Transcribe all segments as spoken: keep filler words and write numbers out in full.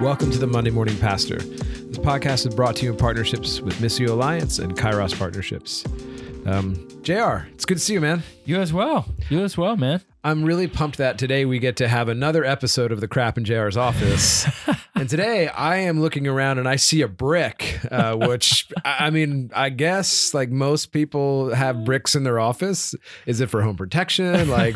Welcome to the Monday Morning Pastor. This podcast is brought to you in partnerships with Missio Alliance and Kairos Partnerships. Um, J R, it's good to see you, man. You as well. You as well, man. I'm really pumped that today we get to have another episode of The Crap in J R's Office. And today I am looking around and I see a brick, uh, which, I mean, I guess like most people have bricks in their office. Is it for home protection? Like,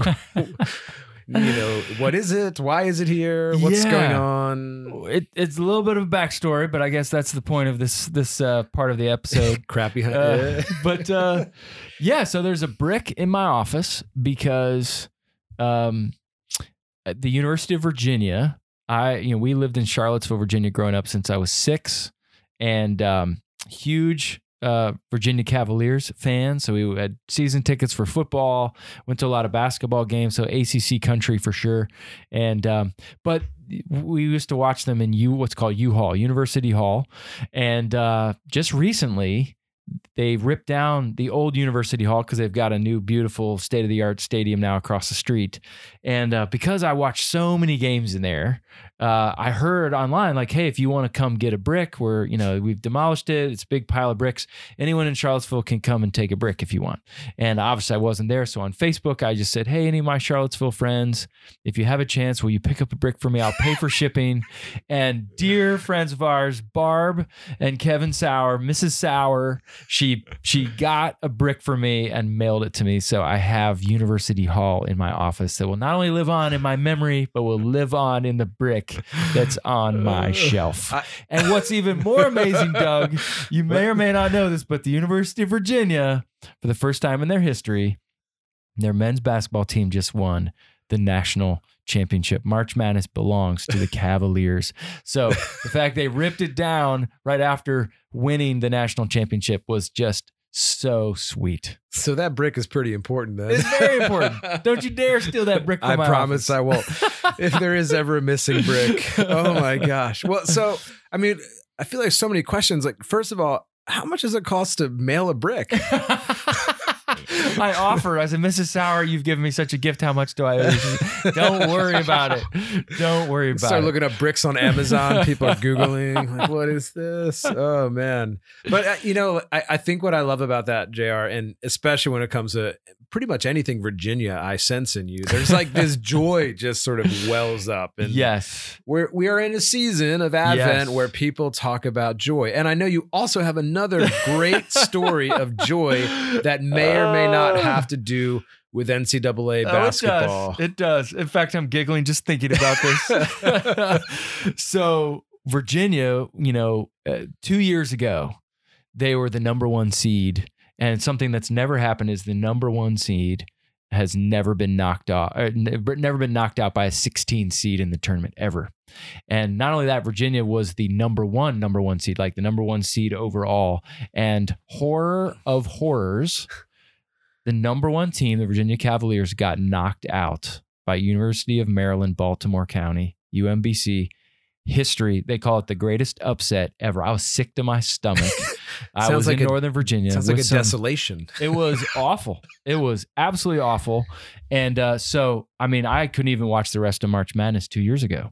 you know, what is it? Why is it here? What's Yeah. going on? It, it's a little bit of a backstory, but I guess that's the point of this this uh, part of the episode. Crappy. Uh, but uh, yeah, so there's a brick in my office because um, at the University of Virginia, I you know we lived in Charlottesville, Virginia, growing up since I was six, and um, huge uh, Virginia Cavaliers fan. So we had season tickets for football, went to a lot of basketball games, so A C C country for sure. And um, but we used to watch them in U what's called U-Hall, University Hall, and uh, just recently they ripped down the old University Hall because they've got a new beautiful state-of-the-art stadium now across the street. And uh, because I watched so many games in there, uh, I heard online like, hey, if you want to come get a brick, we're, you know, we've demolished it. It's a big pile of bricks. Anyone in Charlottesville can come and take a brick if you want. And obviously I wasn't there. So on Facebook, I just said, hey, any of my Charlottesville friends, if you have a chance, will you pick up a brick for me? I'll pay for shipping. And dear friends of ours, Barb and Kevin Sauer, Missus Sauer, She she got a brick for me and mailed it to me. So I have University Hall in my office that will not only live on in my memory, but will live on in the brick that's on my shelf. I- And what's even more amazing, Doug, you may or may not know this, but the University of Virginia, for the first time in their history, their men's basketball team just won the national championship. March Madness belongs to the Cavaliers. So the fact they ripped it down right after winning the national championship was just so sweet. So that brick is pretty important then. It's very important. Don't you dare steal that brick from I my promise office. I won't. If there is ever a missing brick. Oh my gosh. Well, so, I mean, I feel like so many questions. Like, first of all, how much does it cost to mail a brick? I offered. I said, Missus Sauer, you've given me such a gift. How much do I owe you? Don't worry about it. Don't worry about Start it. looking up bricks on Amazon. People are Googling, like, what is this? Oh, man. But, uh, you know, I, I think what I love about that, J R, and especially when it comes to pretty much anything Virginia, I sense in you, there's like this joy just sort of wells up. And Yes. We're, we are in a season of Advent Yes. where people talk about joy. And I know you also have another great story of joy that may or may not have to do with N C double A basketball. Oh, it does. It does. In fact, I'm giggling just thinking about this. So Virginia, you know, uh, two years ago, they were the number one seed. And something that's never happened is the number one seed has never been knocked off, or never been knocked out by a sixteen seed in the tournament ever. And not only that, Virginia was the number one, number one seed, like the number one seed overall. And horror of horrors, the number one team, the Virginia Cavaliers, got knocked out by University of Maryland, Baltimore County, U M B C. History, they call it the greatest upset ever. I was sick to my stomach. I was like in a- Northern Virginia. Sounds like with a some- desolation. It was awful. It was absolutely awful. And uh, so, I mean, I couldn't even watch the rest of March Madness two years ago.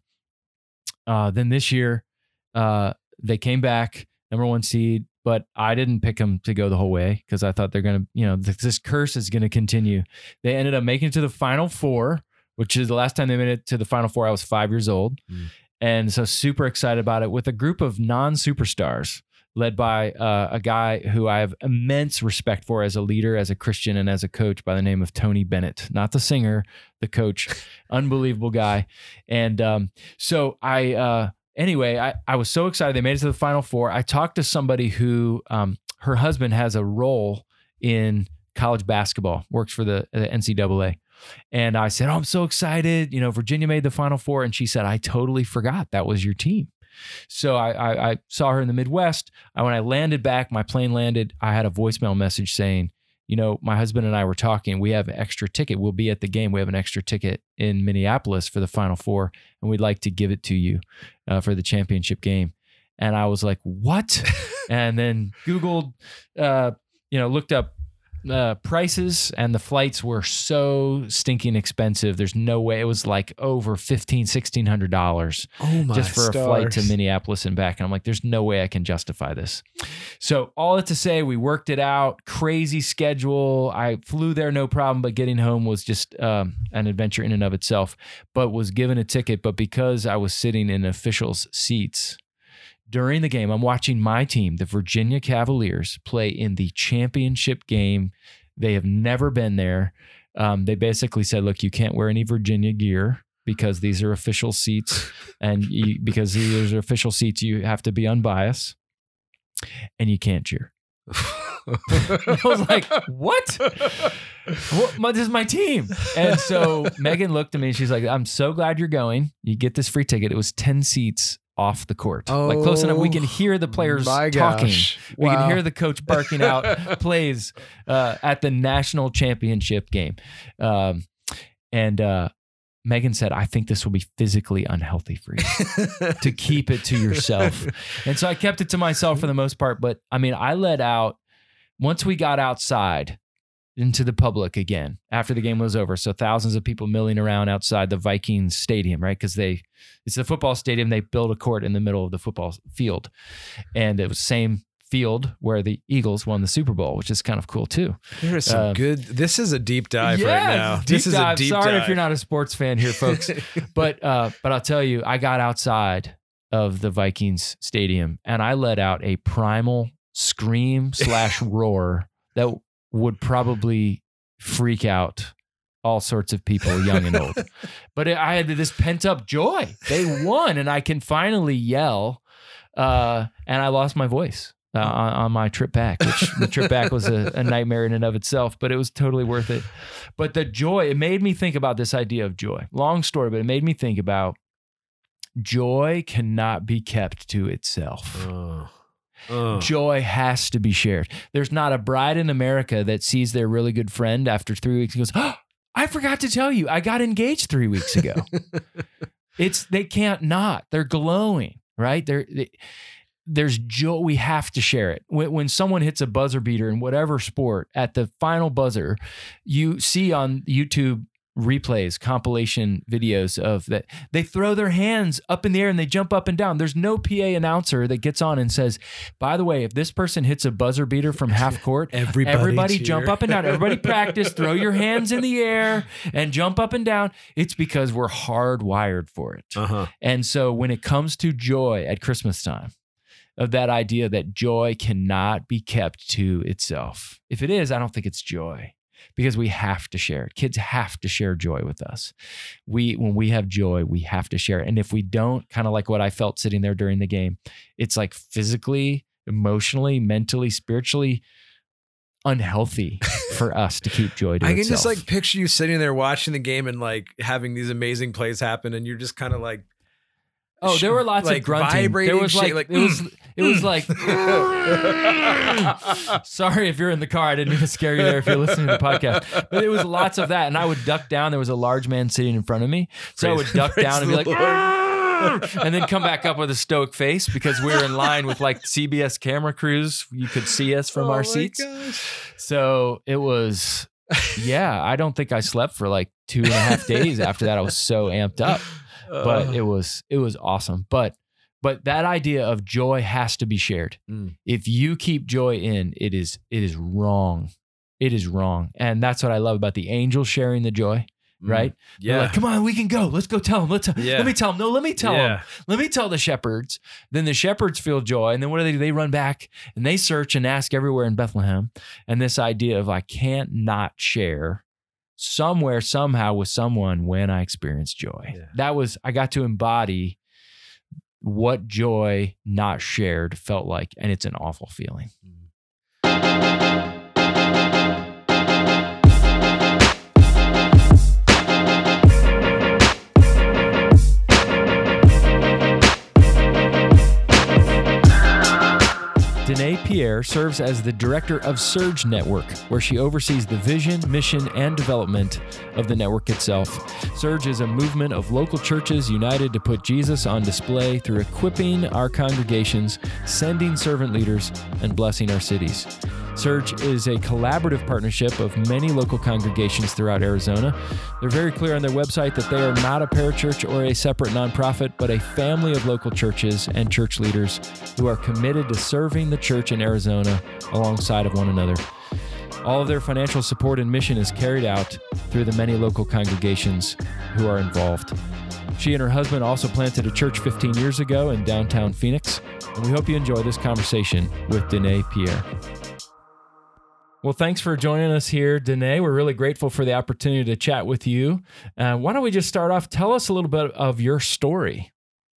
Uh, then this year, uh, they came back, number one seed, but I didn't pick them to go the whole way because I thought they're going to, you know, th- this curse is going to continue. They ended up making it to the Final Four, which is the last time they made it to the Final Four. I was five years old. Mm. And so super excited about it with a group of non-superstars led by uh, a guy who I have immense respect for as a leader, as a Christian, and as a coach by the name of Tony Bennett. Not the singer, the coach. Unbelievable guy. And um, so I, uh, anyway, I, I was so excited. They made it to the Final Four. I talked to somebody who, um, her husband has a role in college basketball, works for the, the N C double A. And I said, oh, I'm so excited. You know, Virginia made the Final Four. And she said, I totally forgot that was your team. So I, I, I saw her in the Midwest. I, when I landed back, my plane landed, I had a voicemail message saying, you know, my husband and I were talking. We have an extra ticket. We'll be at the game. We have an extra ticket in Minneapolis for the Final Four, and we'd like to give it to you uh, for the championship game. And I was like, what? And then Googled, uh, you know, looked up uh, prices and the flights were so stinking expensive. There's no way. It was like over fifteen, sixteen hundred dollars Oh my just for stars. a flight to Minneapolis and back. And I'm like, there's no way I can justify this. So all that to say, we worked it out. Crazy schedule. I flew there no problem, but getting home was just um, an adventure in and of itself. But was given a ticket. But because I was sitting in officials' seats during the game, I'm watching my team, the Virginia Cavaliers, play in the championship game. They have never been there. Um, they basically said, look, you can't wear any Virginia gear because these are official seats. And you, because these are official seats, you have to be unbiased and you can't cheer. I was like, what? what? My, this is my team. And so Megan looked at me and she's like, I'm so glad you're going. You get this free ticket. It was ten seats off the court. Oh, like close enough. We can hear the players my talking. gosh. We Wow. can hear the coach barking out plays uh, at the national championship game. Um, and uh, Megan said, I think this will be physically unhealthy for you to keep it to yourself. And so I kept it to myself for the most part. But I mean, I let out, once we got outside into the public again after the game was over. So thousands of people milling around outside the Vikings stadium, right? Because they, it's the football stadium. They built a court in the middle of the football field. And it was same field where the Eagles won the Super Bowl, which is kind of cool too. There is some Uh, good. This is a deep dive yeah, right now. deep This is dive. a deep Sorry dive. if you're not a sports fan here, folks. but uh, but I'll tell you, I got outside of the Vikings stadium and I let out a primal scream slash roar that would probably freak out all sorts of people, young and old. But it, I had this pent up joy. They won, and I can finally yell. Uh, and I lost my voice uh, on, on my trip back, which the trip back was a, a nightmare in and of itself, but it was totally worth it. But the joy, it made me think about this idea of joy. Long story, but it made me think about joy cannot be kept to itself. Oh. Oh. Joy has to be shared. There's not a bride in America that sees their really good friend after three weeks and goes, oh, I forgot to tell you, I got engaged three weeks ago. It's, they can't not. They're glowing, right? They're, they, there's joy. We have to share it. When, when someone hits a buzzer beater in whatever sport, at the final buzzer, you see on YouTube replays, compilation videos of that. They throw their hands up in the air and they jump up and down. There's no P A announcer that gets on and says, by the way, if this person hits a buzzer beater from half court, Everybody everybody cheer. jump up and down. Everybody practice, throw your hands in the air and jump up and down. It's because we're hardwired for it. Uh-huh. And so when it comes to joy at Christmas time, of that idea that joy cannot be kept to itself. If it is, I don't think it's joy. Because we have to share it. Kids have to share joy with us. We, when we have joy, we have to share it. And if we don't, kind of like what I felt sitting there during the game, it's like physically, emotionally, mentally, spiritually unhealthy for us to keep joy to I can itself. just like picture you sitting there watching the game and like having these amazing plays happen, and you're just kind of like, Oh, there were lots like of grunting. vibrating There was like, shit, like, it was it was like sorry if you're in the car, I didn't mean to scare you there if you're listening to the podcast. But it was lots of that. And I would duck down. There was a large man sitting in front of me. So I Praise- would duck praise down and be the like, Lord. and then come back up with a stoic face because we were in line with like C B S camera crews. You could see us from Oh our my seats. gosh. So it was, yeah, I don't think I slept for like two and a half days after that. I was so amped up. But Uh, it was it was awesome. But but that idea of joy has to be shared. Mm. If you keep joy in, it is it is wrong. It is wrong. And that's what I love about the angels sharing the joy, mm. right? They're Yeah. like, come on, we can go. Let's go tell them. Let's Yeah. let me tell them. No, let me tell Yeah. them. Let me tell the shepherds. Then the shepherds feel joy. And then what do they do? They run back and they search and ask everywhere in Bethlehem. And this idea of I can't not share somewhere, somehow with someone when I experience joy. Yeah. That was, I got to embody what joy not shared felt like. And it's an awful feeling. Danae Pierre serves as the director of Surge Network, where she oversees the vision, mission, and development of the network itself. Surge is a movement of local churches united to put Jesus on display through equipping our congregations, sending servant leaders, and blessing our cities. Surge is a collaborative partnership of many local congregations throughout Arizona. They're very clear on their website that they are not a parachurch or a separate nonprofit, but a family of local churches and church leaders who are committed to serving the church in Arizona alongside of one another. All of their financial support and mission is carried out through the many local congregations who are involved. She and her husband also planted a church fifteen years ago in downtown Phoenix, and we hope you enjoy this conversation with Danae Pierre. Well, thanks for joining us here, Danae. We're really grateful for the opportunity to chat with you. Uh, why don't we just start off? Tell us a little bit of your story.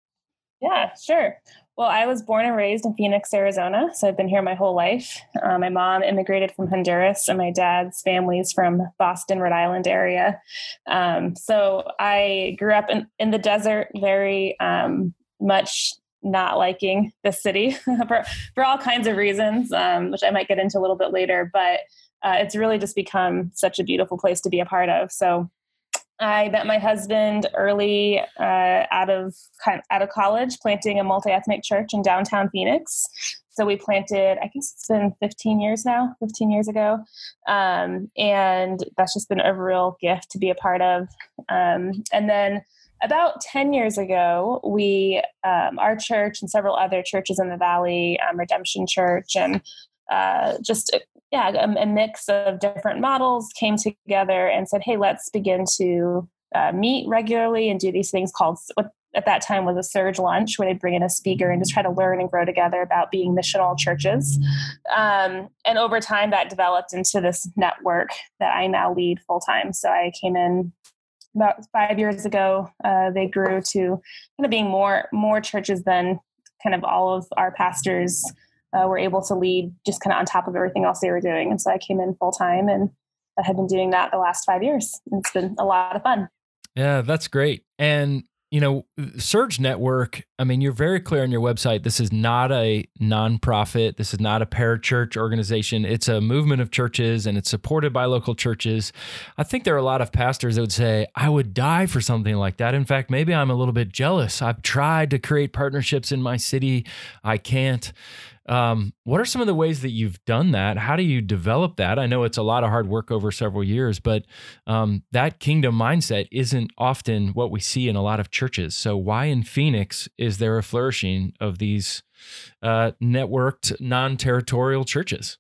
Yeah, sure. Well, I was born and raised in Phoenix, Arizona, so I've been here my whole life. Uh, my mom immigrated from Honduras, and my dad's family's from Boston, Rhode Island area. Um, so I grew up in, in the desert, very um, much not liking the city for, for all kinds of reasons, um, which I might get into a little bit later. But uh, it's really just become such a beautiful place to be a part of. So I met my husband early uh, out of out of college, planting a multi-ethnic church in downtown Phoenix. So we planted, I guess it's been fifteen years now, fifteen years ago. Um, and that's just been a real gift to be a part of. Um, and then about ten years ago, we, um, our church and several other churches in the Valley, um, Redemption Church, and uh, just yeah, a, a mix of different models came together and said, hey, let's begin to uh, meet regularly and do these things called, what at that time was a Surge lunch, where they bring in a speaker and just try to learn and grow together about being missional churches. Um, and over time, that developed into this network that I now lead full time. So I came in about five years ago. Uh, they grew to kind of being more more churches than kind of all of our pastors Uh, were able to lead, just kind of on top of everything else they were doing. And so I came in full time, and I have been doing that the last five years. It's been a lot of fun. Yeah, that's great. And, you know, Surge Network, I mean, you're very clear on your website. This is not a nonprofit. This is not a parachurch organization. It's a movement of churches, and it's supported by local churches. I think there are a lot of pastors that would say, I would die for something like that. In fact, maybe I'm a little bit jealous. I've tried to create partnerships in my city. I can't. Um, what are some of the ways that you've done that? How do you develop that? I know it's a lot of hard work over several years, but um, that kingdom mindset isn't often what we see in a lot of churches. So why in Phoenix is there a flourishing of these uh, networked, non-territorial churches?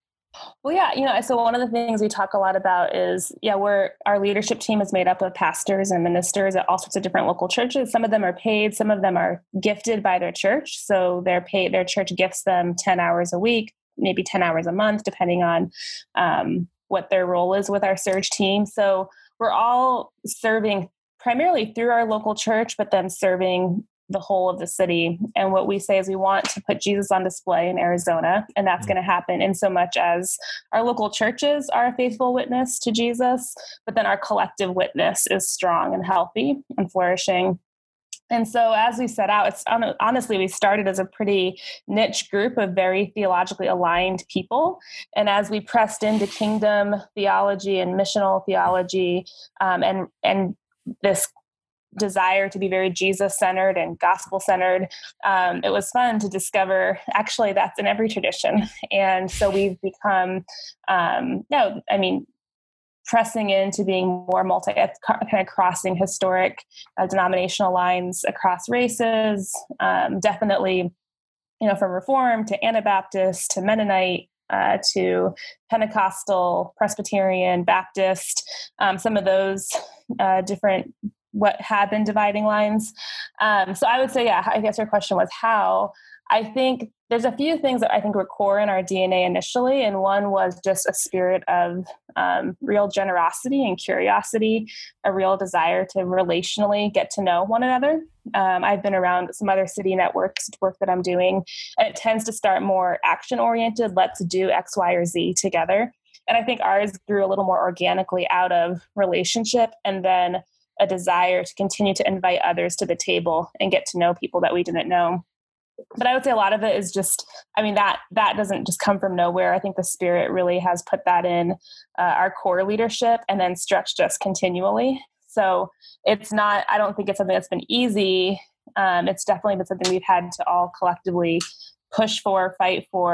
Well, yeah, you know, so one of the things we talk a lot about is, yeah, we're, our leadership team is made up of pastors and ministers at all sorts of different local churches. Some of them are paid, some of them are gifted by their church. So they're paid, their church gifts them ten hours a week, maybe ten hours a month, depending on um, what their role is with our Surge team. So we're all serving primarily through our local church, but then serving the whole of the city. And what we say is we want to put Jesus on display in Arizona, and that's mm-hmm. going to happen in so much as our local churches are a faithful witness to Jesus, but then our collective witness is strong and healthy and flourishing. And so as we set out, it's honestly, we started as a pretty niche group of very theologically aligned people. And as we pressed into kingdom theology and missional theology, um, and, and this desire to be very Jesus-centered and gospel-centered, um, it was fun to discover, actually, that's in every tradition. And so we've become, um, no, I mean, pressing into being more multi, kind of crossing historic uh, denominational lines across races, um, definitely, you know, from Reformed to Anabaptist to Mennonite, uh, to Pentecostal, Presbyterian, Baptist, um, some of those uh, different what have been dividing lines. Um, so I would say, yeah, I guess your question was how. I think there's a few things that I think were core in our D N A initially. And one was just a spirit of um, real generosity and curiosity, a real desire to relationally get to know one another. Um, I've been around some other city networks, work that I'm doing, and it tends to start more action oriented. Let's do X, Y, or Z together. And I think ours grew a little more organically out of relationship, and then a desire to continue to invite others to the table and get to know people that we didn't know. But I would say a lot of it is just, I mean, that that doesn't just come from nowhere. I think the Spirit really has put that in uh, our core leadership and then stretched us continually. So it's not, I don't think it's something that's been easy. Um, it's definitely been something we've had to all collectively push for, fight for,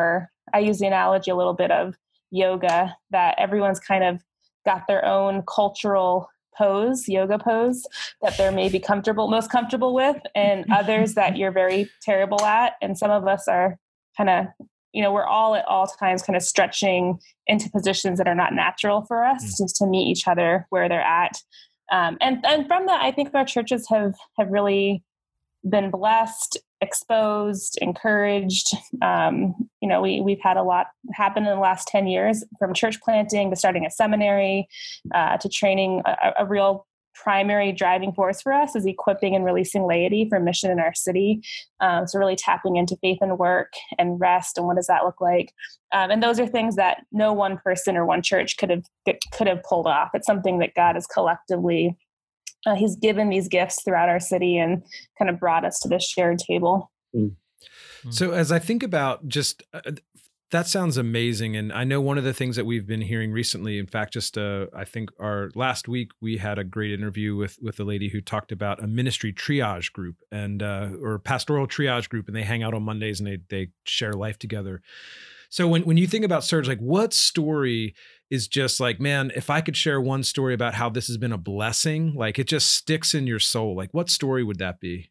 I use the analogy a little bit of yoga, that everyone's kind of got their own cultural pose, yoga pose that they're maybe comfortable, most comfortable with, and others that you're very terrible at. And some of us are kind of, you know, we're all at all times kind of stretching into positions that are not natural for us, mm. just to meet each other where they're at. Um, and, and from that, I think our churches have, have really been blessed, exposed, encouraged. Um, you know, we, we've had a lot happen in the last ten years, from church planting to starting a seminary, uh, to training. A, a real primary driving force for us is equipping and releasing laity for mission in our city. Um, so really tapping into faith and work and rest, and what does that look like? Um, and those are things that no one person or one church could have could have pulled off. It's something that God has collectively Uh, he's given these gifts throughout our city and kind of brought us to this shared table. Mm. So as I think about just, uh, that sounds amazing. And I know one of the things that we've been hearing recently, in fact, just uh, I think our last week, we had a great interview with, with a lady who talked about a ministry triage group and, uh, or pastoral triage group, and they hang out on Mondays and they, they share life together. So when, when you think about Surge, like what story is just like, man, if I could share one story about how this has been a blessing, like it just sticks in your soul, like what story would that be?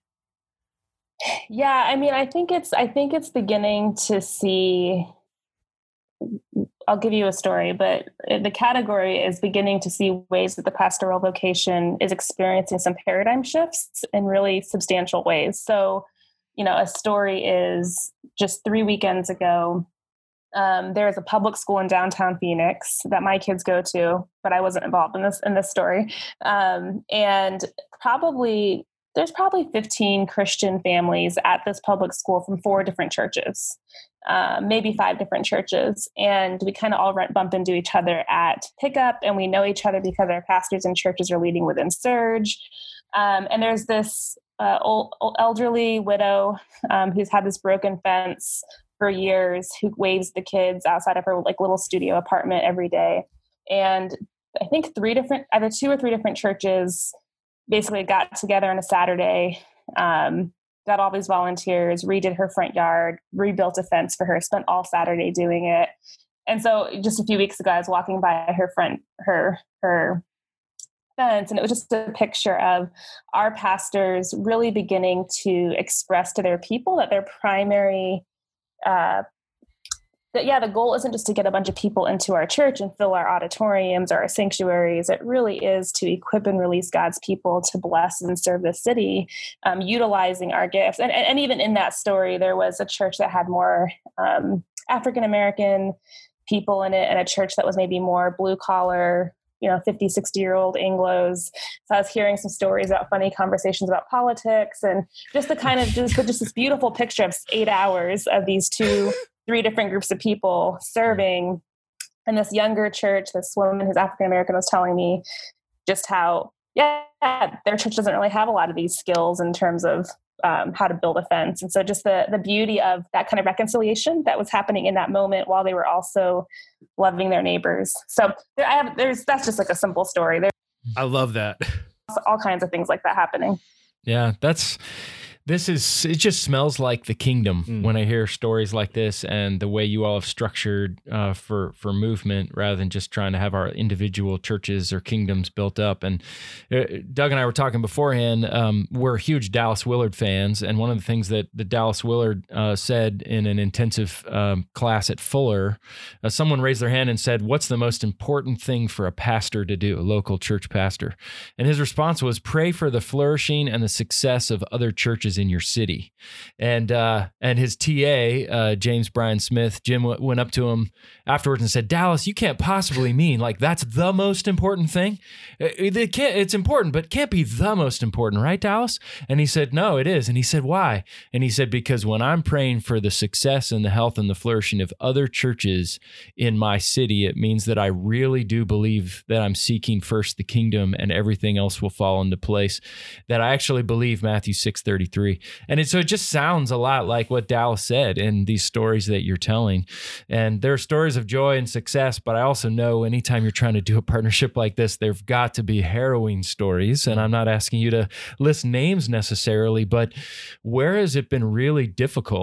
Yeah. I mean, I think it's, I think it's beginning to see, I'll give you a story, but the category is beginning to see ways that the pastoral vocation is experiencing some paradigm shifts in really substantial ways. So, you know, a story is just three weekends ago, Um, there is a public school in downtown Phoenix that my kids go to, but I wasn't involved in this in this story. Um, and probably there's probably fifteen Christian families at this public school from four different churches, uh, maybe five different churches, and we kind of all run, bump into each other at pickup, and we know each other because our pastors and churches are leading within Surge. Um, and there's this uh, old, old elderly widow um, who's had this broken fence for years, who waves the kids outside of her like little studio apartment every day. And I think three different, either two or three different churches basically got together on a Saturday, um, got all these volunteers, redid her front yard, rebuilt a fence for her, spent all Saturday doing it. And so just a few weeks ago, I was walking by her front, her, her fence, and it was just a picture of our pastors really beginning to express to their people that their primary Uh, that, yeah, the goal isn't just to get a bunch of people into our church and fill our auditoriums or our sanctuaries. It really is to equip and release God's people to bless and serve the city, um, utilizing our gifts. And, and even in that story, there was a church that had more um, African-American people in it, and a church that was maybe more blue collar, you know, fifty, sixty year old Anglos. So I was hearing some stories about funny conversations about politics, and just the kind of just, just this beautiful picture of eight hours of these two, three different groups of people serving. And this younger church, this woman who's African-American was telling me just how, yeah, their church doesn't really have a lot of these skills in terms of um, how to build a fence. And so just the the beauty of that kind of reconciliation that was happening in that moment while they were also loving their neighbors. So there, I have, there's, that's just like a simple story. There's I love that. all kinds of things like that happening. Yeah, that's, this is, it just smells like the kingdom mm. when I hear stories like this, and the way you all have structured uh, for, for movement rather than just trying to have our individual churches or kingdoms built up. And uh, Doug and I were talking beforehand, um, we're huge Dallas Willard fans. And one of the things that the Dallas Willard uh, said in an intensive um, class at Fuller, uh, someone raised their hand and said, what's the most important thing for a pastor to do, a local church pastor? And his response was, pray for the flourishing and the success of other churches in your city. And uh, and his T A, uh, James Bryan Smith, Jim w- went up to him afterwards and said, Dallas, you can't possibly mean like that's the most important thing. It, it can't, it's important, but it can't be the most important, right, Dallas? And he said, no, it is. And he said, why? And he said, because when I'm praying for the success and the health and the flourishing of other churches in my city, it means that I really do believe that I'm seeking first the kingdom, and everything else will fall into place. That I actually believe Matthew six thirty-three. And it, so it just sounds a lot like what Dallas said in these stories that you're telling. And there are stories of joy and success, but I also know anytime you're trying to do a partnership like this, there've got to be harrowing stories. And I'm not asking you to list names necessarily, but where has it been really difficult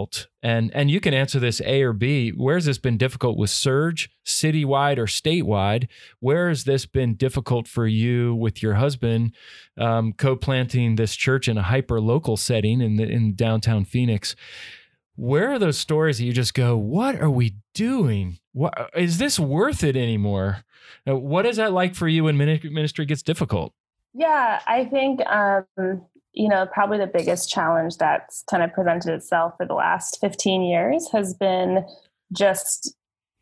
And and you can answer this A or B. Where has this been difficult with Surge, citywide or statewide? Where has this been difficult for you with your husband, um, co-planting this church in a hyper-local setting in the, in downtown Phoenix? Where are those stories that you just go, what are we doing? What, is this worth it anymore? Uh, What is that like for you when minis- ministry gets difficult? Yeah, I think, um, you know, probably the biggest challenge that's kind of presented itself for the last fifteen years has been just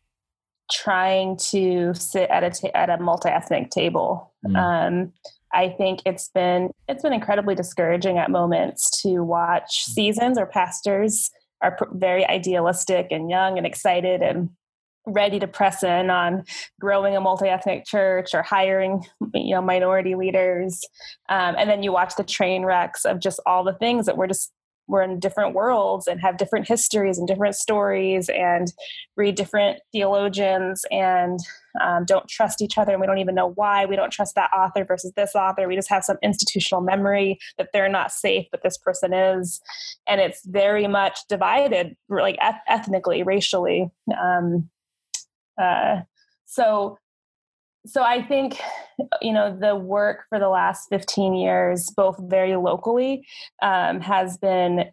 trying to sit at a, ta- at a multi-ethnic table. Mm. Um, I think it's been, it's been incredibly discouraging at moments to watch seasons or pastors are pr- very idealistic and young and excited and ready to press in on growing a multi-ethnic church or hiring, you know, minority leaders. Um, and then you watch the train wrecks of just all the things that we're just, we're in different worlds and have different histories and different stories and read different theologians and um, don't trust each other. And we don't even know why. We don't trust that author versus this author. We just have some institutional memory that they're not safe, but this person is. And it's very much divided, like eth- ethnically, racially. Um, Uh, so, so I think, you know, the work for the last fifteen years, both very locally, um, has been,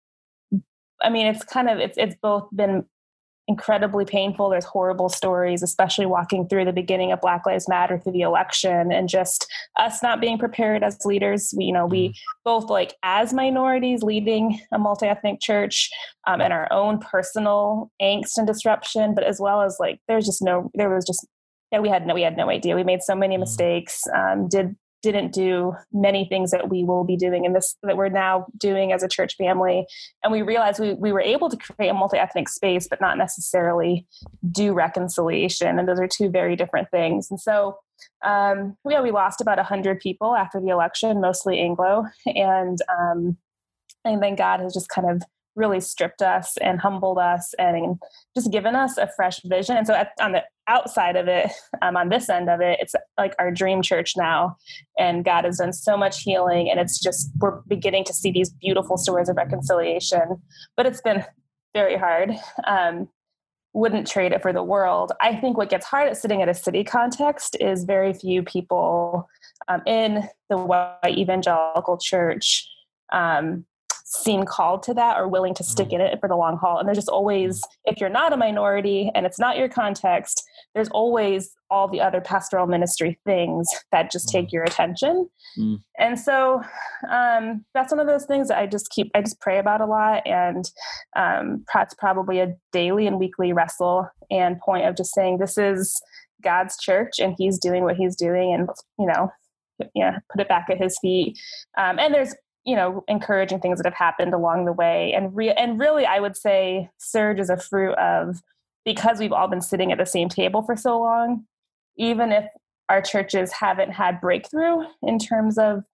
I mean, it's kind of, it's, it's both been incredibly painful. There's horrible stories, especially walking through the beginning of Black Lives Matter through the election and just us not being prepared as leaders. We, you know, we both like as minorities leading a multi-ethnic church um, and our own personal angst and disruption, but as well as like, there's just no, there was just, yeah, we had no, we had no idea. We made so many mistakes, um, did, didn't do many things that we will be doing in this, that we're now doing as a church family. And we realized we, we were able to create a multi-ethnic space, but not necessarily do reconciliation. And those are two very different things. And so, um, yeah, we lost about a hundred people after the election, mostly Anglo. And, um, and then God has just kind of really stripped us and humbled us and just given us a fresh vision. And so at, on the outside of it, um, on this end of it, it's like our dream church now. And God has done so much healing. And it's just, we're beginning to see these beautiful stories of reconciliation, but it's been very hard. Um, wouldn't trade it for the world. I think what gets hard at sitting at a city context is very few people um, in the white evangelical church um, seem called to that or willing to stick in it for the long haul. And there's just always, if you're not a minority and it's not your context, there's always all the other pastoral ministry things that just take your attention. Mm. And so um, that's one of those things that I just keep, I just pray about a lot. And um, that's probably a daily and weekly wrestle and point of just saying, this is God's church and he's doing what he's doing and, you know, yeah, put it back at his feet. Um, and there's, you know, encouraging things that have happened along the way. And re- and really, I would say Surge is a fruit of, because we've all been sitting at the same table for so long, even if our churches haven't had breakthrough in terms of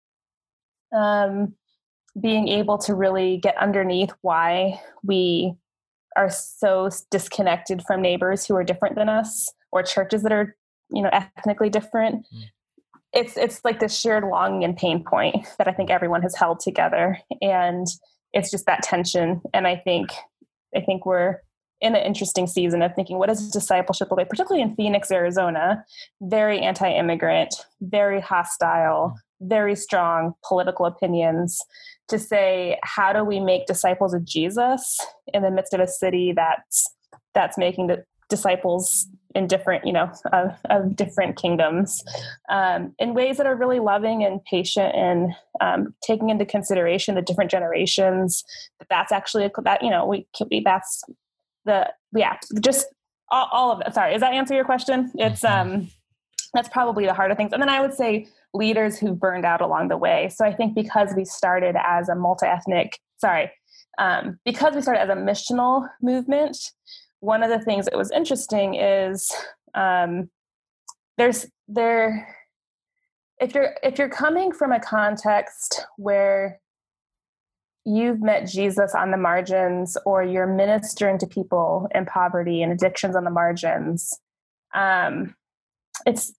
um, being able to really get underneath why we are so disconnected from neighbors who are different than us or churches that are, you know, ethnically different. Mm. It's it's like this shared longing and pain point that I think everyone has held together, and it's just that tension. And I think I think we're in an interesting season of thinking, what does discipleship look like, particularly in Phoenix, Arizona, very anti-immigrant, very hostile, very strong political opinions, to say, how do we make disciples of Jesus in the midst of a city that's that's making the disciples in different, you know, of, of different kingdoms, um, in ways that are really loving and patient and um, taking into consideration the different generations. That that's actually a, that, you know, we, we that's the, yeah, just all, all of it. Sorry. Does that answer your question? It's, um, that's probably the harder things. And then I would say leaders who burned out along the way. So I think because we started as a multi-ethnic, sorry, um, because we started as a missional movement, one of the things that was interesting is um, there's there if you're if you're coming from a context where you've met Jesus on the margins, or you're ministering to people in poverty and addictions on the margins, um, it's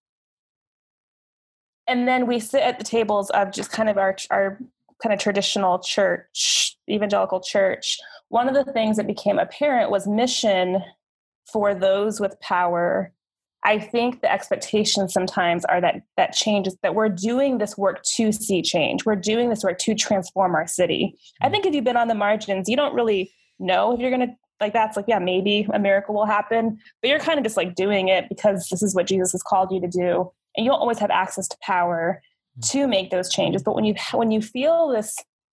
and then we sit at the tables of just kind of our our kind of traditional church, evangelical church, one of the things that became apparent was mission for those with power. I think the expectations sometimes are that that changes, that we're doing this work to see change. We're doing this work to transform our city. I think if you've been on the margins, you don't really know if you're going to, like, that's like, yeah, maybe a miracle will happen, but you're kind of just like doing it because this is what Jesus has called you to do. And you don't always have access to power to make those changes. But when you, when you feel this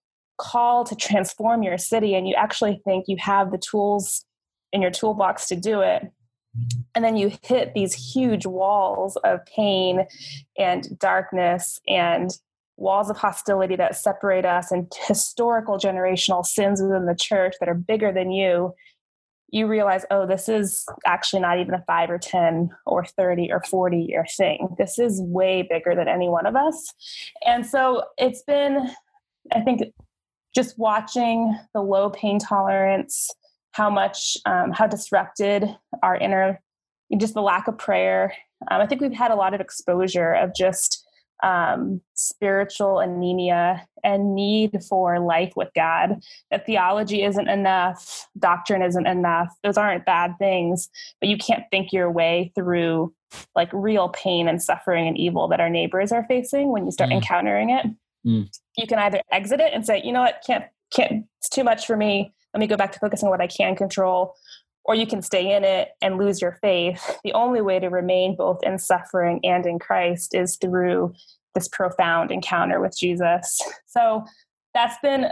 call to transform your city and you actually think you have the tools in your toolbox to do it, and then you hit these huge walls of pain and darkness and walls of hostility that separate us, and historical generational sins within the church that are bigger than you, you realize, oh, this is actually not even a five or ten or thirty or forty year thing. This is way bigger than any one of us. And so it's been, I think, just watching the low pain tolerance, how much, um, how disrupted our inner, just the lack of prayer. Um, I think we've had a lot of exposure of just um, spiritual anemia and need for life with God. That theology isn't enough, doctrine isn't enough. Those aren't bad things, but you can't think your way through like real pain and suffering and evil that our neighbors are facing when you start mm. encountering it. Mm. You can either exit it and say, you know what, can't, can't, it's too much for me. Let me go back to focusing on what I can control. Or you can stay in it and lose your faith. The only way to remain both in suffering and in Christ is through this profound encounter with Jesus. So that's been,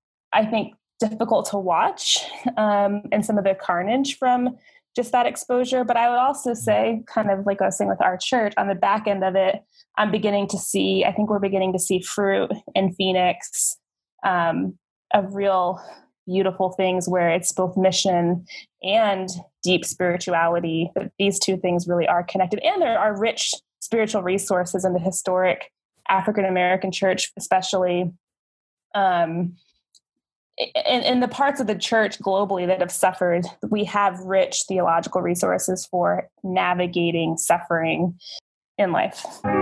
I think, difficult to watch, um, and some of the carnage from just that exposure. But I would also say, kind of like I was saying with our church, on the back end of it, I'm beginning to see, I think we're beginning to see fruit in Phoenix um, of real beautiful things where it's both mission and deep spirituality. But these two things really are connected. And there are rich spiritual resources in the historic African-American church, especially um, in, in the parts of the church globally that have suffered. We have rich theological resources for navigating suffering in life.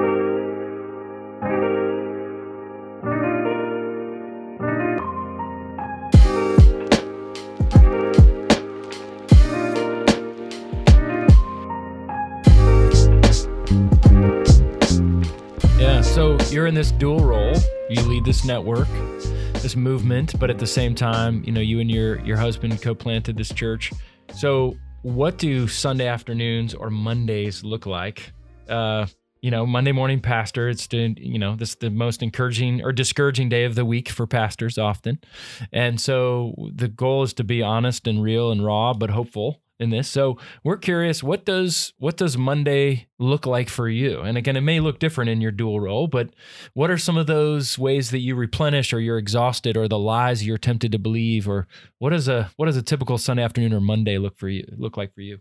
So you're in this dual role. You lead this network, this movement, but at the same time, you know, you and your your husband co-planted this church. So what do Sunday afternoons or Mondays look like? Uh, you know, Monday morning pastor, it's the, you know, this is the most encouraging or discouraging day of the week for pastors often. And so the goal is to be honest and real and raw, but hopeful in this. So we're curious, what does what does Monday look like for you? And again, it may look different in your dual role, but what are some of those ways that you replenish, or you're exhausted, or the lies you're tempted to believe, or what is a what does a typical Sunday afternoon or Monday look for you look like for you?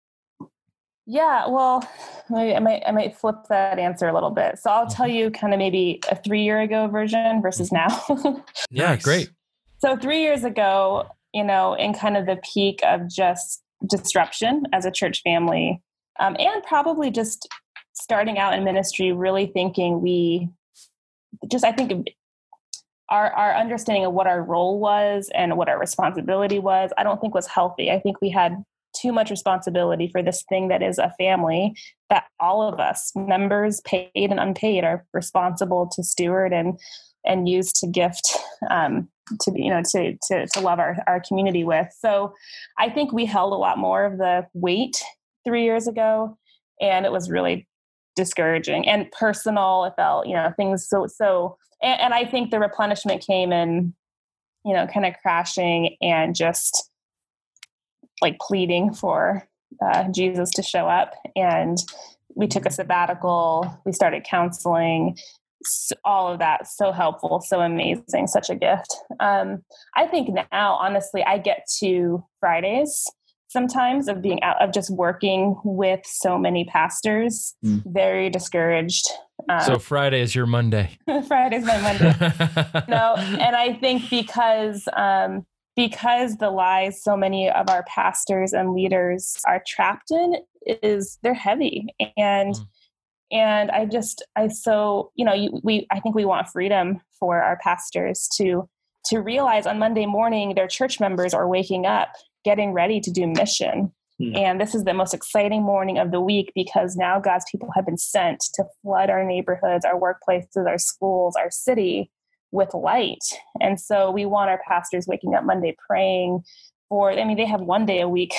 Yeah, well, maybe I might I might flip that answer a little bit. So I'll tell you kind of maybe a three year ago version versus now. Yeah, great. So three years ago, you know, in kind of the peak of just disruption as a church family, um, and probably just starting out in ministry, really thinking we just, I think our, our understanding of what our role was and what our responsibility was, I don't think was healthy. I think we had too much responsibility for this thing that is a family that all of us, members, paid and unpaid, are responsible to steward and and use to gift, um, to you know, to to to love our, our community with. So I think we held a lot more of the weight three years ago, and it was really discouraging and personal. It felt, you know, things so so, and, and I think the replenishment came in, you know, kind of crashing and just like pleading for uh, Jesus to show up. And we took a sabbatical. We started counseling. All of that, so helpful, so amazing, such a gift. Um, I think now, honestly, I get to Fridays sometimes of being out, of just working with so many pastors, mm. very discouraged. Um, so Friday is your Monday. Friday's my Monday. No, and I think because um, because the lies so many of our pastors and leaders are trapped in is they're heavy. And mm. And I just, I so, you know, you, we, I think we want freedom for our pastors to to realize on Monday morning, their church members are waking up, getting ready to do mission. Hmm. And this is the most exciting morning of the week because now God's people have been sent to flood our neighborhoods, our workplaces, our schools, our city with light. And so we want our pastors waking up Monday praying for, I mean, they have one day a week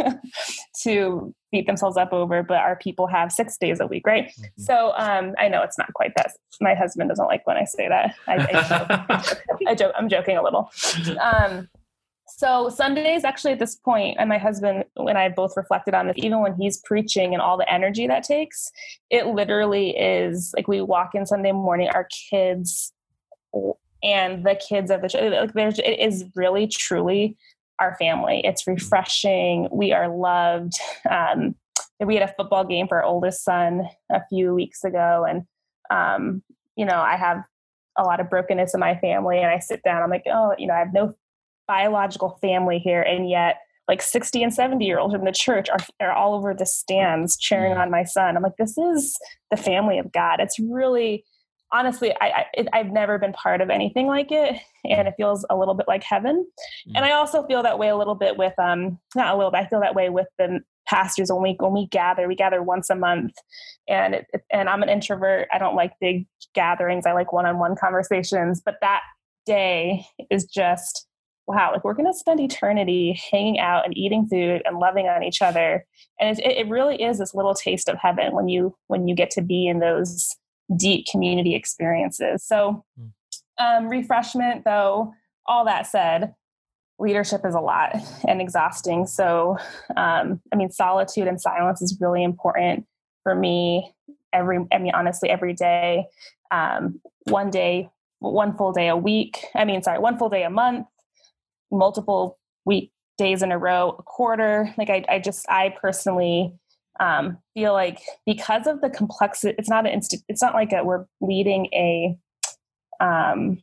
to beat themselves up over, but our people have six days a week, right? Mm-hmm. So um, I know it's not quite that. My husband doesn't like when I say that. I, I, joke, I joke, I'm joking a little. Um, so Sundays, actually at this point, and my husband and I both reflected on this, even when he's preaching and all the energy that takes, it literally is like we walk in Sunday morning, our kids and the kids of the church, like there's, it is really, truly our family. It's refreshing. We are loved. Um, we had a football game for our oldest son a few weeks ago. And, um, you know, I have a lot of brokenness in my family and I sit down, I'm like, oh, you know, I have no biological family here. And yet like sixty and seventy year olds in the church are, are all over the stands cheering on my son. I'm like, this is the family of God. It's really, honestly, I, I, it, I've never been part of anything like it. And it feels a little bit like heaven. Mm. And I also feel that way a little bit with, um, not a little bit, I feel that way with the pastors when we, when we gather, we gather once a month and, it, and I'm an introvert. I don't like big gatherings. I like one-on-one conversations, but that day is just, wow, like we're going to spend eternity hanging out and eating food and loving on each other. And it, it really is this little taste of heaven when you, when you get to be in those deep community experiences. So um, refreshment, though, all that said, leadership is a lot and exhausting. So, um, I mean, solitude and silence is really important for me every, I mean, honestly, every day, um, one day, one full day a week. I mean, sorry, one full day a month, multiple week days in a row, a quarter. Like I, I just, I personally Um, feel like because of the complexity, it's not an instant, it's not like a, we're leading a, um,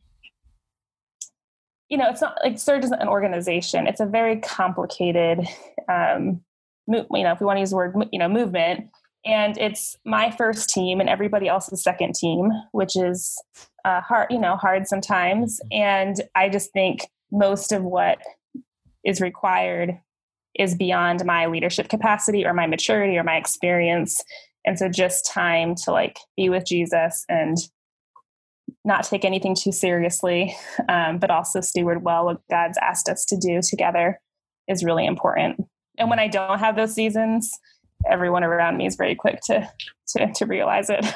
you know, it's not like Surge isn't an organization. It's a very complicated, um, mo- you know, if we want to use the word, you know, movement, and it's my first team and everybody else's second team, which is uh, hard, you know, hard sometimes. And I just think most of what is required is beyond my leadership capacity or my maturity or my experience. And so just time to like be with Jesus and not take anything too seriously, um, but also steward well what God's asked us to do together is really important. And when I don't have those seasons, everyone around me is very quick to, to, to realize it.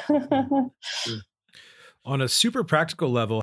On a super practical level,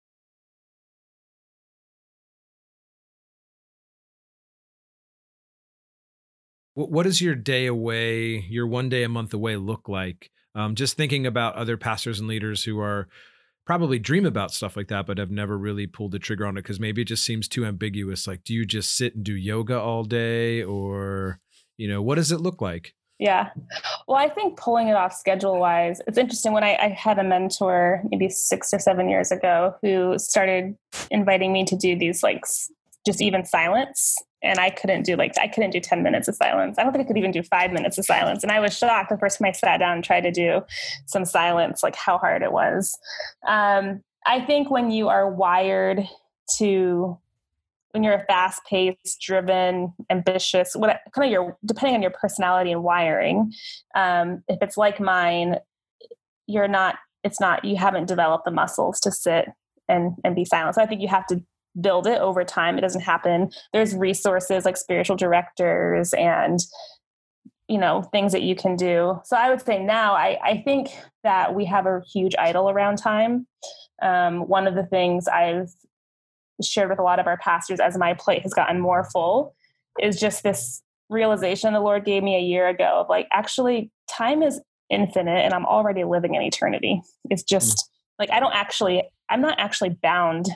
what does your day away, your one day a month away look like? Um, just thinking about other pastors and leaders who are probably dream about stuff like that, but have never really pulled the trigger on it because maybe it just seems too ambiguous. Like, do you just sit and do yoga all day or, you know, what does it look like? Yeah. Well, I think pulling it off schedule wise, it's interesting. When I, I had a mentor maybe six or seven years ago who started inviting me to do these like just even silence. And I couldn't do like, I couldn't do ten minutes of silence. I don't think I could even do five minutes of silence. And I was shocked the first time I sat down and tried to do some silence, like how hard it was. Um, I think when you are wired to, when you're a fast paced, driven, ambitious, what kind of your, depending on your personality and wiring, um, if it's like mine, you're not, it's not, you haven't developed the muscles to sit and, and be silent. So I think you have to build it over time. It doesn't happen. There's resources like spiritual directors and, you know, things that you can do. So I would say now, I, I think that we have a huge idol around time. Um, one of the things I've shared with a lot of our pastors as my plate has gotten more full is just this realization the Lord gave me a year ago of like, actually time is infinite and I'm already living in eternity. It's just mm-hmm. like, I don't actually, I'm not actually bound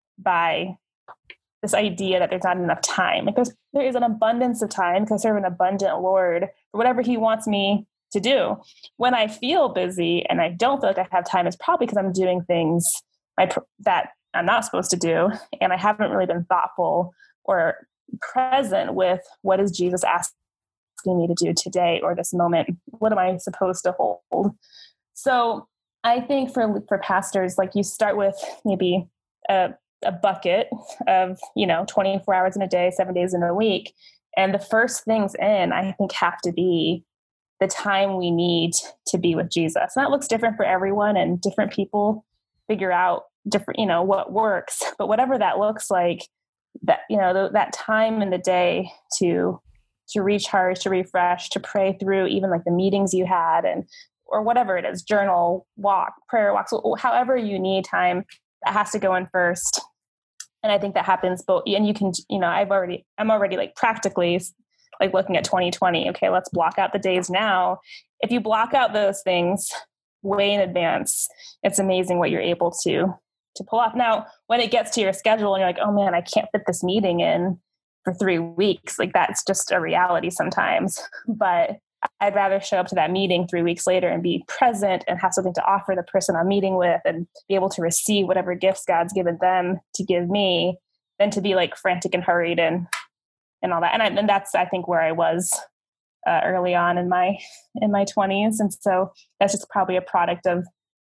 by this idea that there's not enough time. Like there's, there is an abundance of time because I serve an abundant Lord for whatever he wants me to do. When I feel busy and I don't feel like I have time, it's probably because I'm doing things my, that I'm not supposed to do. And I haven't really been thoughtful or present with what is Jesus asking me to do today or this moment? What am I supposed to hold? So I think for, for pastors, like you start with maybe a a bucket of, you know, twenty-four hours in a day, seven days in a week. And the first things in, I think, have to be the time we need to be with Jesus. And that looks different for everyone, and different people figure out different, you know, what works. But whatever that looks like, that, you know, th- that time in the day to to recharge, to refresh, to pray through even like the meetings you had, and or whatever it is, journal, walk, prayer walks, however you need time, that has to go in first. And I think that happens both. And you can, you know, I've already, I'm already like practically like looking at twenty twenty. Okay, let's block out the days now. If you block out those things way in advance, it's amazing what you're able to, to pull off. Now, when it gets to your schedule and you're like, oh man, I can't fit this meeting in for three weeks. Like that's just a reality sometimes, but I'd rather show up to that meeting three weeks later and be present and have something to offer the person I'm meeting with and be able to receive whatever gifts God's given them to give me than to be like frantic and hurried and, and all that. And, I, and that's, I think, where I was uh, early on in my, in my twenties. And so that's just probably a product of,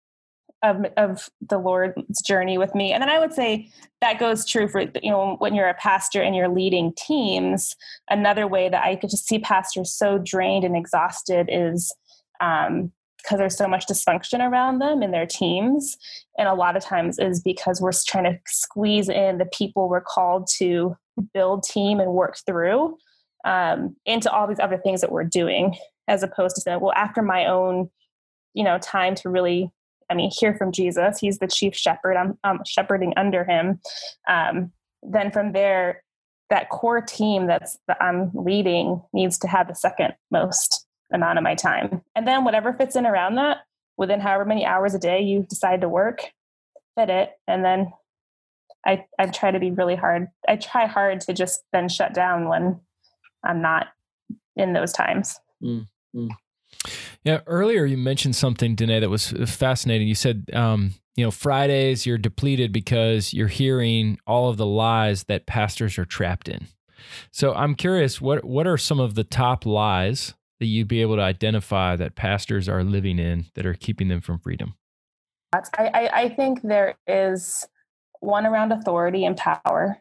of, of the Lord's journey with me. And then I would say that goes true for, you know, when you're a pastor and you're leading teams. Another way that I could just see pastors so drained and exhausted is um, because there's so much dysfunction around them in their teams. And a lot of times is because we're trying to squeeze in the people we're called to build team and work through um, into all these other things that we're doing, as opposed to saying, well, after my own, you know, time to really, I mean, hear from Jesus, he's the chief shepherd, I'm, I'm shepherding under him. Um, then from there, that core team that's that I'm leading needs to have the second most amount of my time. And then whatever fits in around that, within however many hours a day you decide to work, fit it. And then I, I try to be really hard. I try hard to just then shut down when I'm not in those times. Mm-hmm. Yeah, earlier you mentioned something, Danae, that was fascinating. You said, um, you know, Fridays you're depleted because you're hearing all of the lies that pastors are trapped in. So I'm curious, what what are some of the top lies that you'd be able to identify that pastors are living in that are keeping them from freedom? I, I, I think there is one around authority and power.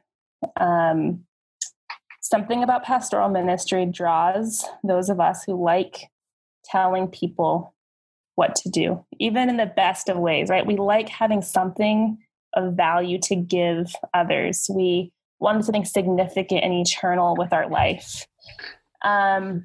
Um, something about pastoral ministry draws those of us who like telling people what to do, even in the best of ways, right? We like having something of value to give others. We want something significant and eternal with our life. Um,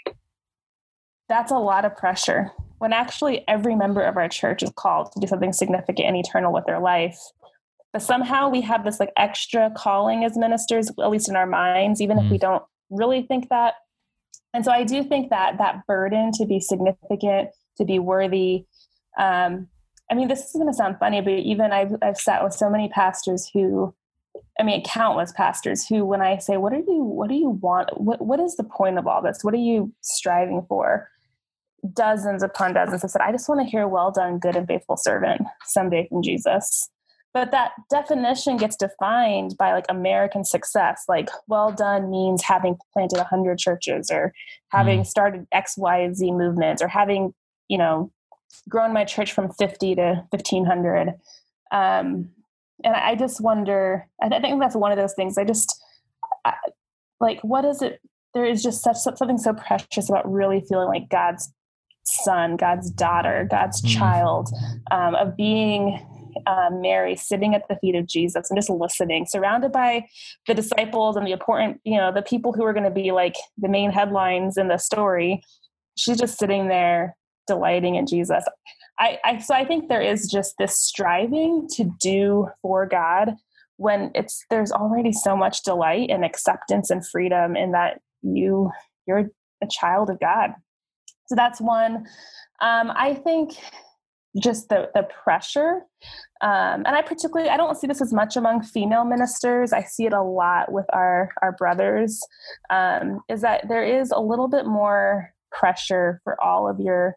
that's a lot of pressure when actually every member of our church is called to do something significant and eternal with their life. But somehow we have this like extra calling as ministers, at least in our minds, even mm. if we don't really think that. And so I do think that that burden to be significant, to be worthy. Um, I mean, this is going to sound funny, but even I've, I've sat with so many pastors who, I mean, countless pastors who, when I say, what are you, what do you want? What, what is the point of all this? What are you striving for? Dozens upon dozens have said, I just want to hear, well done, good and faithful servant, someday from Jesus. But that definition gets defined by like American success. Like, well done means having planted a hundred churches or having mm. started X, Y, Z movements or having, you know, grown my church from fifty to fifteen hundred. Um, and I just wonder, I think that's one of those things. I just I, like, what is it? There is just such something so precious about really feeling like God's son, God's daughter, God's mm. child, um, of being Uh, Mary sitting at the feet of Jesus and just listening, surrounded by the disciples and the important, you know, the people who are going to be like the main headlines in the story. She's just sitting there delighting in Jesus. I, I so I think there is just this striving to do for God when it's there's already so much delight and acceptance and freedom in that you you're a child of God. So that's one. Um, I think. Just the the pressure. Um, and I particularly, I don't see this as much among female ministers. I see it a lot with our, our brothers, um, is that there is a little bit more pressure for all of your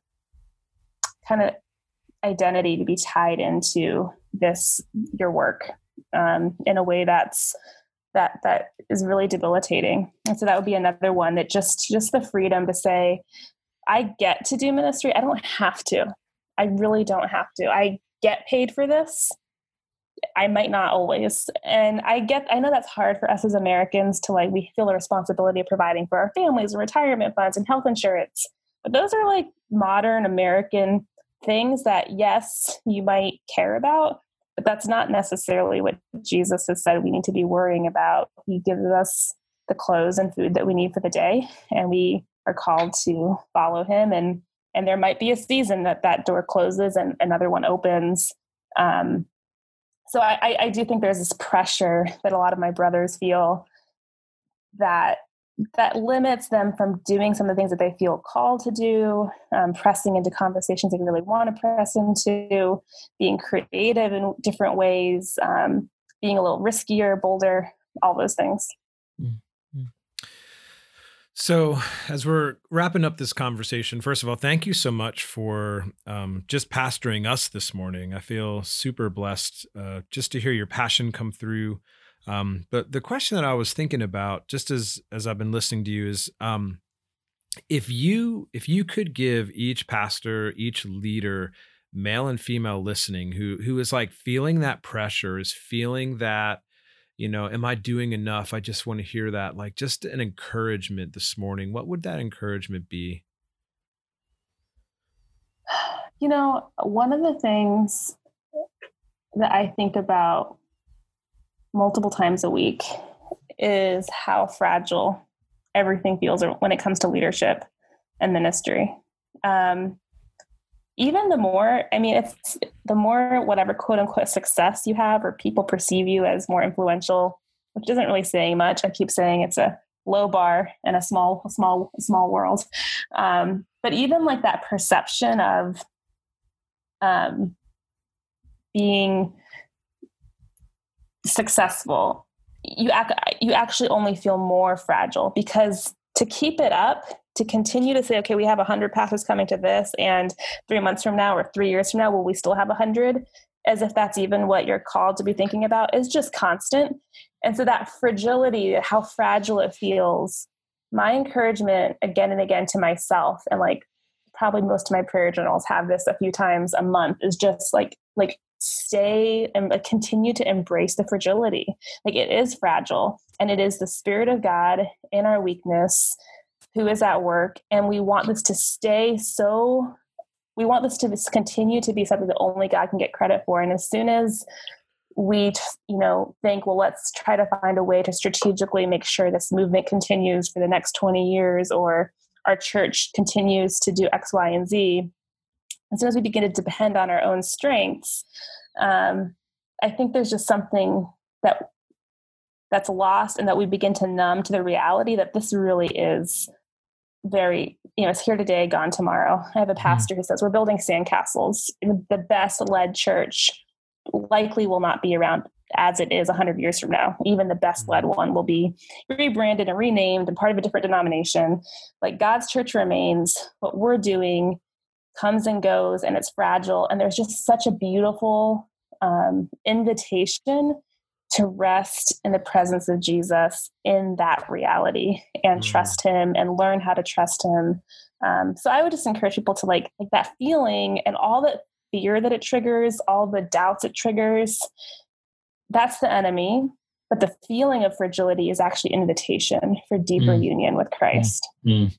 kind of identity to be tied into this, your work, um, in a way that's, that, that is really debilitating. And so that would be another one, that just, just the freedom to say, I get to do ministry. I don't have to. I really don't have to. I get paid for this. I might not always. And I get, I know that's hard for us as Americans to like, we feel the responsibility of providing for our families and retirement funds and health insurance. But those are like modern American things that, yes, you might care about, but that's not necessarily what Jesus has said we need to be worrying about. He gives us the clothes and food that we need for the day, and we are called to follow him. And, and there might be a season that that door closes and another one opens. Um, so I, I do think there's this pressure that a lot of my brothers feel that that limits them from doing some of the things that they feel called to do, um, pressing into conversations they really want to press into, being creative in different ways, um, being a little riskier, bolder, all those things. Mm-hmm. So as we're wrapping up this conversation, first of all, thank you so much for um, just pastoring us this morning. I feel super blessed uh, just to hear your passion come through. Um, but the question that I was thinking about, just as as I've been listening to you, is um, if you if you could give each pastor, each leader, male and female listening, who who is like feeling that pressure, is feeling that, you know, am I doing enough? I just want to hear that, like just an encouragement this morning. What would that encouragement be? You know, one of the things that I think about multiple times a week is how fragile everything feels when it comes to leadership and ministry. Um, even the more, I mean, it's the more whatever quote unquote success you have, or people perceive you as more influential, which isn't really saying much. I keep saying it's a low bar in a small, small, small world. Um, but even like that perception of um, being successful, you act, you actually only feel more fragile, because to keep it up, to continue to say, okay, we have a hundred pastors coming to this, and three months from now or three years from now, will we still have a hundred? As if that's even what you're called to be thinking about, is just constant. And so that fragility, how fragile it feels, my encouragement again and again to myself, and like probably most of my prayer journals have this a few times a month, is just like, like, stay and like, continue to embrace the fragility. Like, it is fragile, and it is the Spirit of God in our weakness who is at work. And we want this to stay so, we want this to continue to be something that only God can get credit for. And as soon as we, you know, think, well, let's try to find a way to strategically make sure this movement continues for the next twenty years, or our church continues to do X, Y, and Z, as soon as we begin to depend on our own strengths, um, I think there's just something that that's lost, and that we begin to numb to the reality that this really is very, you know, it's here today, gone tomorrow. I have a pastor who says we're building sandcastles. The best led church likely will not be around as it is a hundred years from now. Even the best led one will be rebranded and renamed and part of a different denomination. Like, God's church remains. What we're doing comes and goes, and it's fragile. And there's just such a beautiful um, invitation to rest in the presence of Jesus in that reality, and mm. trust him and learn how to trust him. Um, so I would just encourage people to like, like that feeling and all the fear that it triggers, all the doubts it triggers. That's the enemy. But the feeling of fragility is actually invitation for deeper mm. union with Christ. Mm.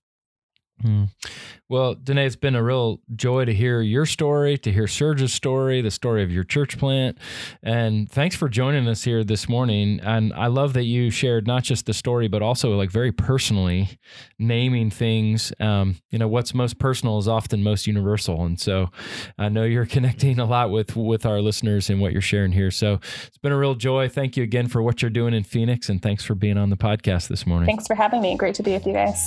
Mm. Well, Danae, it's been a real joy to hear your story, to hear Serge's story, the story of your church plant. And thanks for joining us here this morning. And I love that you shared not just the story, but also like very personally naming things. Um, you know, what's most personal is often most universal. And so I know you're connecting a lot with, with our listeners and what you're sharing here. So it's been a real joy. Thank you again for what you're doing in Phoenix. And thanks for being on the podcast this morning. Thanks for having me. Great to be with you guys.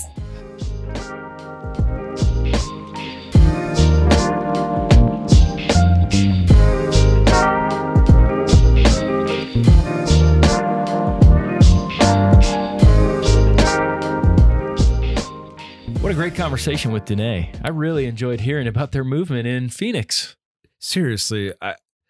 What a great conversation with Danae. I really enjoyed hearing about their movement in Phoenix. Seriously, I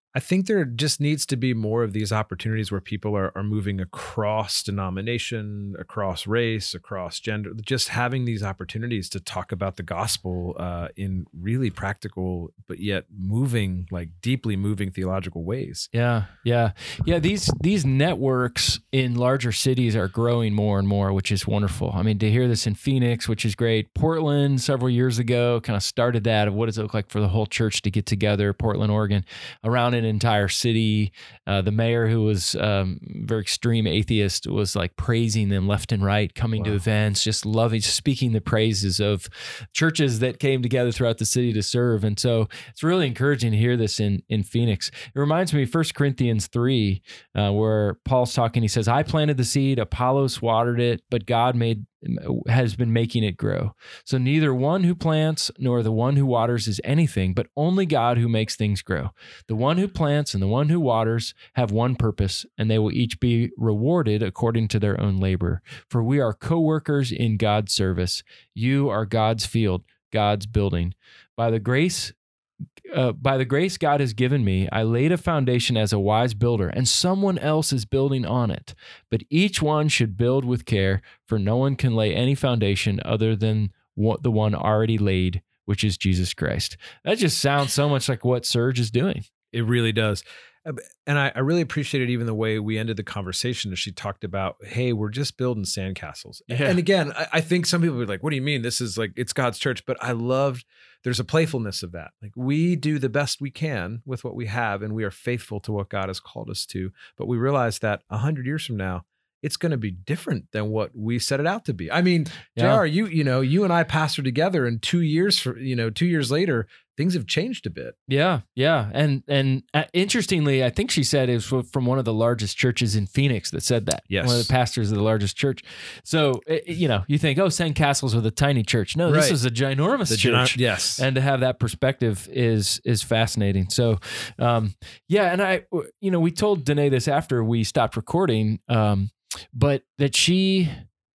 I think there just needs to be more of these opportunities where people are, are moving across denomination, across race, across gender, just having these opportunities to talk about the gospel uh, in really practical, but yet moving, like deeply moving theological ways. Yeah, yeah, yeah. These these networks in larger cities are growing more and more, which is wonderful. I mean, to hear this in Phoenix, which is great. Portland, several years ago, kind of started that of what does it look like for the whole church to get together. Portland, Oregon, around an entire city. Uh, the mayor, who was um, very extreme atheist, was like praising them left and right, coming wow. to events, just loving, speaking the praises of churches that came together throughout the city to serve. And so it's really encouraging to hear this in in Phoenix. It reminds me of First Corinthians three, uh, where Paul's talking. He says, "I planted the seed, Apollos watered it, but God made has been making it grow. So neither one who plants nor the one who waters is anything, but only God who makes things grow. The one who plants and the one who waters have one purpose, and they will each be rewarded according to their own labor. For we are co-workers in God's service. You are God's field, God's building. By the grace Uh, by the grace God has given me, I laid a foundation as a wise builder, and someone else is building on it. But each one should build with care, for no one can lay any foundation other than what the one already laid, which is Jesus Christ." That just sounds so much like what Surge is doing. It really does. And I, I really appreciated even the way we ended the conversation as she talked about, hey, we're just building sandcastles. Yeah. And again, I, I think some people would be like, what do you mean? This is like, it's God's church. But I loved, there's a playfulness of that. Like we do the best we can with what we have, and we are faithful to what God has called us to. But we realize that a hundred years from now, it's going to be different than what we set it out to be. I mean, yeah. J R, you, you know, you and I pastored together, and two years for, you know, two years later, things have changed a bit. Yeah. Yeah. And, and uh, interestingly, I think she said it was from one of the largest churches in Phoenix that said that. Yes. One of the pastors of the largest church. So, it, you know, you think, oh, Sandcastles with a tiny church. No, this right. is a ginormous the church. Gino- yes. And to have that perspective is, is fascinating. So, um, yeah. And I, you know, we told Danae this after we stopped recording, um, but that she,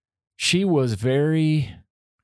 she was very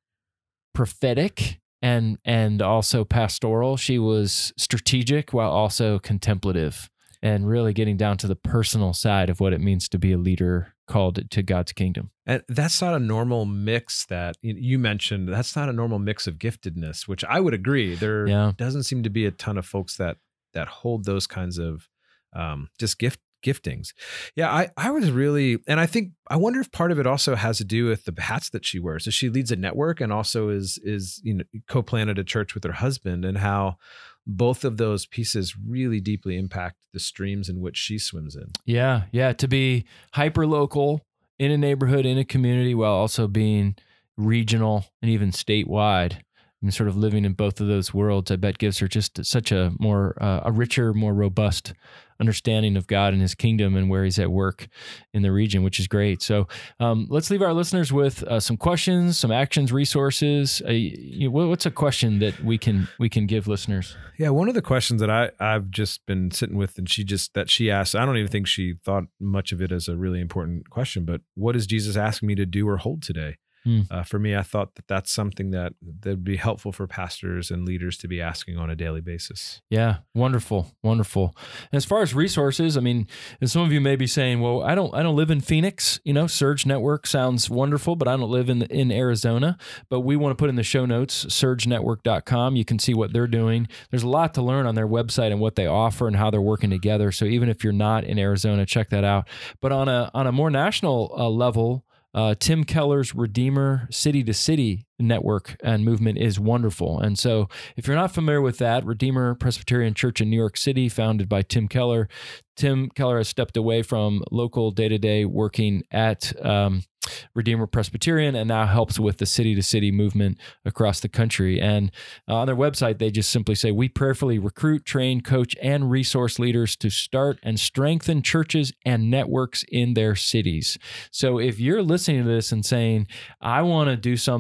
prophetic and and also pastoral. She was strategic while also contemplative, and really getting down to the personal side of what it means to be a leader called to God's kingdom. And that's not a normal mix that you mentioned. That's not a normal mix of giftedness, which I would agree. There yeah. doesn't seem to be a ton of folks that that hold those kinds of um, just gift giftings. Yeah, I, I was really, and I think, I wonder if part of it also has to do with the hats that she wears. So she leads a network and also is, is, you know, co-planted a church with her husband, and how both of those pieces really deeply impact the streams in which she swims in. Yeah. Yeah. To be hyper local in a neighborhood, in a community, while also being regional and even statewide. And sort of living in both of those worlds, I bet gives her just such a more, uh, a richer, more robust understanding of God and his kingdom and where he's at work in the region, which is great. So um, let's leave our listeners with uh, some questions, some actions, resources. Uh, you know, what's a question that we can we can give listeners? Yeah, one of the questions that I, I've just been sitting with, and she just, that she asked, I don't even think she thought much of it as a really important question, but what is Jesus asking me to do or hold today? Hmm. Uh, for me, I thought that that's something that that'd be helpful for pastors and leaders to be asking on a daily basis. Yeah, wonderful, wonderful. And as far as resources, I mean, and some of you may be saying, "Well, I don't, I don't live in Phoenix. You know, Surge Network sounds wonderful, but I don't live in in Arizona." But we want to put in the show notes surge network dot com. You can see what they're doing. There's a lot to learn on their website and what they offer and how they're working together. So even if you're not in Arizona, check that out. But on a on a more national uh, level. Uh, Tim Keller's Redeemer City to City network and movement is wonderful. And so if you're not familiar with that, Redeemer Presbyterian Church in New York City, founded by Tim Keller. Tim Keller has stepped away from local day-to-day working at um, Redeemer Presbyterian and now helps with the city-to-city movement across the country. And uh, on their website, they just simply say, we prayerfully recruit, train, coach, and resource leaders to start and strengthen churches and networks in their cities. So if you're listening to this and saying, I want to do something in a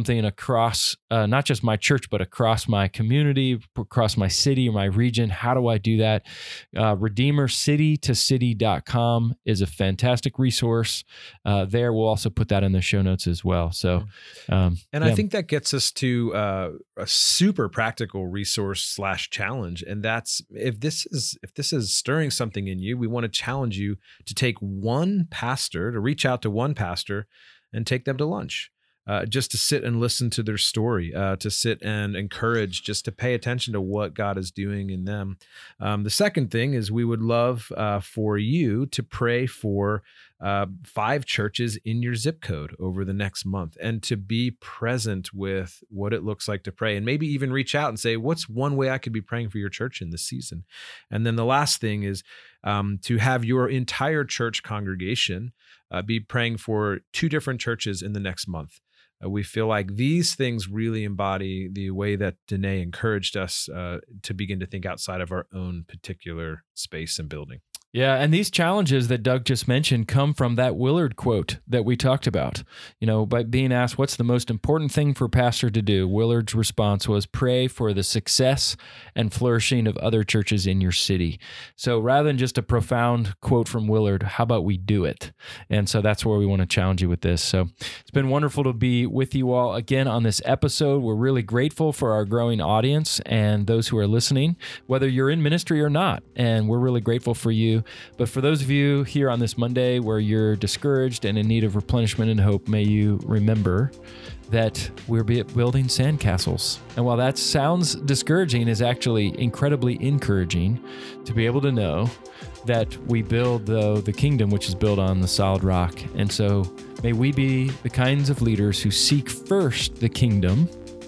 across uh, not just my church, but across my community, across my city or my region. How do I do that? Uh, redeemer city to city dot com is a fantastic resource. Uh, there, we'll also put that in the show notes as well. So, um, and yeah. I think that gets us to uh, a super practical resource slash challenge, and that's if this is if this is stirring something in you, we want to challenge you to take one pastor, to reach out to one pastor, and take them to lunch. Uh, just to sit and listen to their story, uh, to sit and encourage, just to pay attention to what God is doing in them. Um, the second thing is we would love uh, for you to pray for uh, five churches in your zip code over the next month and to be present with what it looks like to pray, and maybe even reach out and say, what's one way I could be praying for your church in this season? And then the last thing is um, to have your entire church congregation uh, be praying for two different churches in the next month. Uh, we feel like these things really embody the way that Danae encouraged us uh, to begin to think outside of our own particular space and building. Yeah, and these challenges that Doug just mentioned come from that Willard quote that we talked about. You know, by being asked, what's the most important thing for a pastor to do? Willard's response was, pray for the success and flourishing of other churches in your city. So rather than just a profound quote from Willard, how about we do it? And so that's where we want to challenge you with this. So it's been wonderful to be with you all again on this episode. We're really grateful for our growing audience and those who are listening, whether you're in ministry or not. And we're really grateful for you. But for those of you here on this Monday where you're discouraged and in need of replenishment and hope, may you remember that we're building sandcastles. And while that sounds discouraging, is actually incredibly encouraging to be able to know that we build, though, the kingdom, which is built on the solid rock. And so may we be the kinds of leaders who seek first the kingdom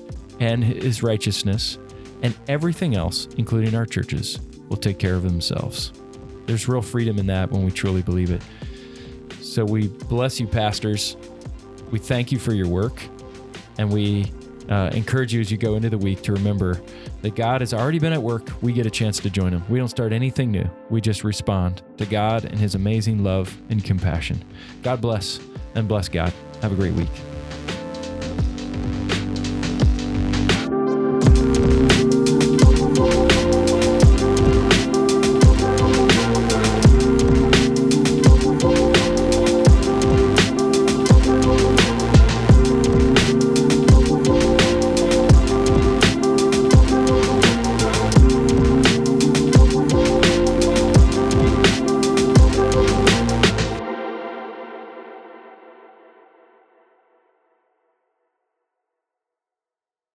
and his righteousness, and everything else, including our churches, will take care of themselves. There's real freedom in that when we truly believe it. So we bless you, pastors. We thank you for your work. And we uh, encourage you as you go into the week to remember that God has already been at work. We get a chance to join him. We don't start anything new. We just respond to God and his amazing love and compassion. God bless and bless God. Have a great week.